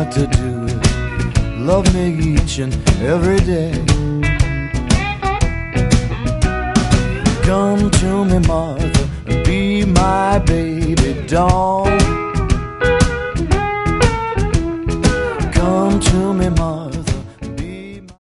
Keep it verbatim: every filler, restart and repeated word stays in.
got to do is love me each and every day. Come to me, Martha, and be my baby. Don't